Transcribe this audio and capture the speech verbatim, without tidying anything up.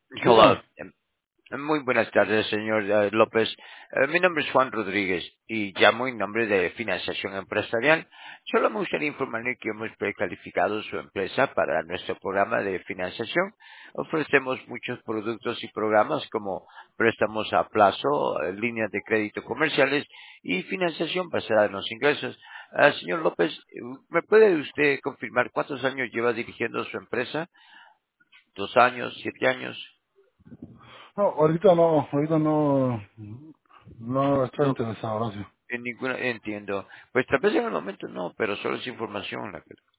Hello. Dígame. Em, Muy buenas tardes, señor eh, López. Eh, mi nombre es Juan Rodríguez y llamo en nombre de Financiación Empresarial. Solo me gustaría informarle que hemos precalificado su empresa para nuestro programa de financiación. Ofrecemos muchos productos y programas como préstamos a plazo, eh, líneas de crédito comerciales y financiación basada en los ingresos. Ah, señor López, eh, ¿me puede usted confirmar cuántos años lleva dirigiendo su empresa? ¿Dos años? ¿Siete años? No, ahorita no, ahorita no, no estoy No. interesado, gracias. En ninguna, entiendo. Pues tal vez en el momento no, pero solo es información. La que-